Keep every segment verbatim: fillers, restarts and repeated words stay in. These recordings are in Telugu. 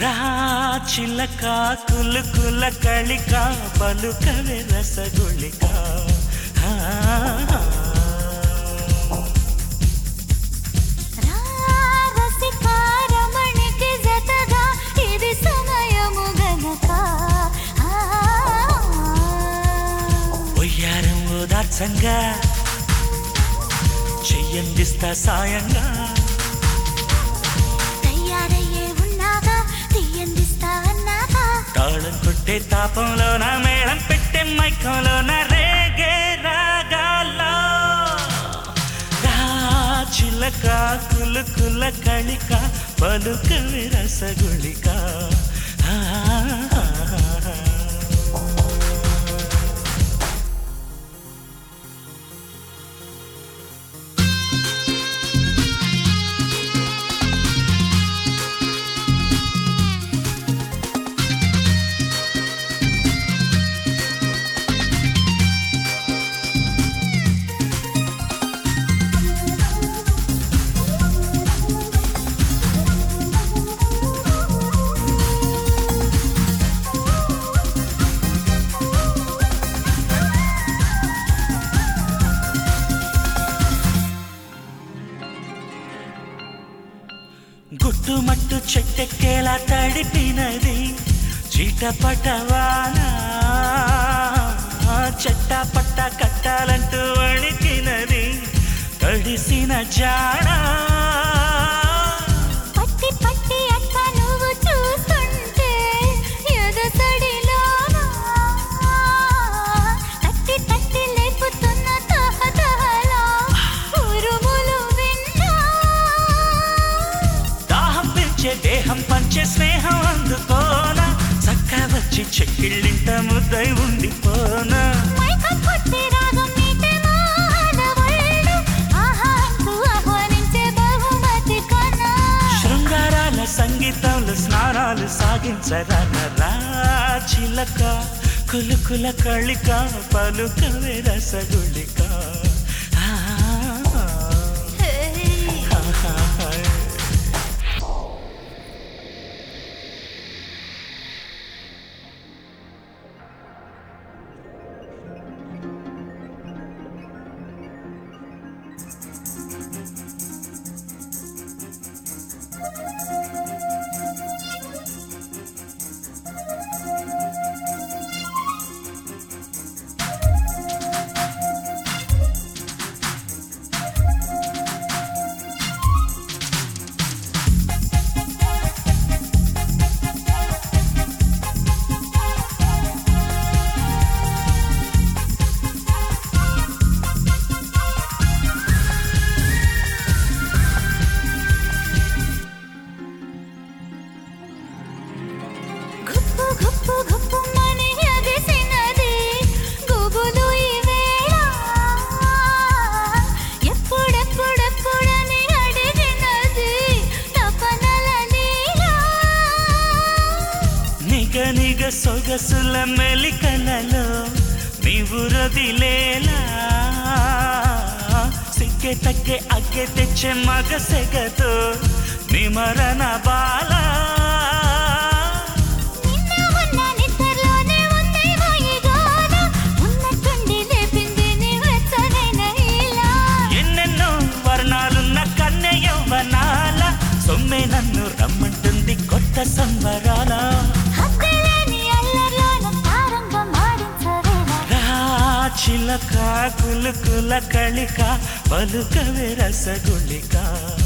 రా చిలక కులుకుల కళిక పలుకవే రసగుళిక ఒయ్యారం ఓదార్చంగా చెయ్యందిస్తా సాయంగా తాళం కొట్టే తాపంలోన మేళం పెట్టే మైకంలోన రేగే రాగాల్లో రా చిలక కులుకుల కళిక పలుకవే రసగుళిక గుట్టుమట్టు చెట్టెక్కేలా తడిపినది చీటపటవాన చెట్టపట్ట కట్టాలంటూ వణికినది తడిసిన జాడ పట్టి పట్టి అక్క నువ్వు చూస్తుంటే ఎదసడిలోనా తట్టి తట్టి లేపుతున్న తహతహలా ఉరుములు విన్నా దాహం పిలిచే దేహం పంచే స్నేహం అందుకోనా చక్క వచ్చి చెక్కిళ్ళింట ముద్దై ఉండిపోనా మైకం కొట్టి రాగం నీటే మానవళ్ళు ఆహా అంటూ ఆహ్వానించే బహుమతి కన్నా శృంగారాల సంగీతంలో స్నానాలు సాగించరానరా చిలక కులుకుల కళిక పలుకవే రసగుళిక గుప్పు గుప్పు గుప్పు మని ఎదిసినది గుబులు ఈ వేళ ఎప్పుడెప్పుడెప్పుడని అడిగినది తపనల నీలా నిగ నిగ సొగసుల మెలికలలో నీవు రదిలేలా సిగ్గే తగ్గే అగ్గే తెచ్చే మగ సెగతో నిమరణ బాల నిన్న ఉన్న నిద్రలోనే ఉంది వయ్యగాన ఉన్నట్టుండి లేపింది నీ వెచ్చనైన ఇలా ఎన్నెన్నో వర్ణాలున్న కన్నె యవ్వనాల సొమ్మె నన్ను రమ్మంటుంది కొత్త సంబరాల హద్దులేని అల్లర్లోన తారంగం ఆడించవేలా రా చిలక కులుకుల కళిక పలుకవే రసగుళిక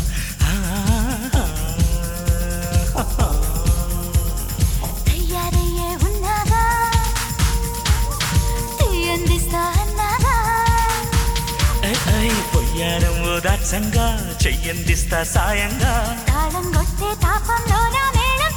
తయారయ్యే ఉన్నాగా తీయందిస్తా అన్నాగా పొయ్యారం ఓదార్చంగా చెయ్యందిస్తా సాయంగా తాళం కొట్టే తాపంలో నా మేళ